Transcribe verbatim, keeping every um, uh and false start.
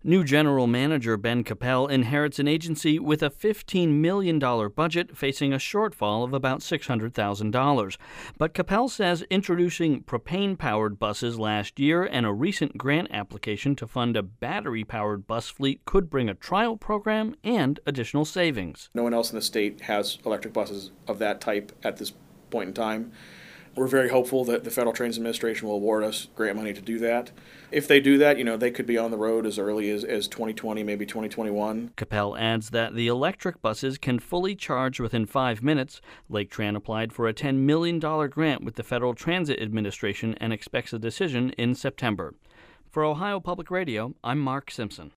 New general manager Ben Capel inherits an agency with a fifteen million dollars budget facing a shortfall of about six hundred thousand dollars. But Capel says introducing propane-powered buses last year and a recent grant application to fund a battery-powered bus fleet could bring a trial program and additional savings. No one else in the state has electric buses of that type at this point in time. We're very hopeful that the Federal Transit Administration will award us grant money to do that. If they do that, you know, they could be on the road as early as, as twenty twenty, maybe twenty twenty-one. Capel adds that the electric buses can fully charge within five minutes. Lake Tran applied for a ten million dollars grant with the Federal Transit Administration and expects a decision in September. For Ohio Public Radio, I'm Mark Simpson.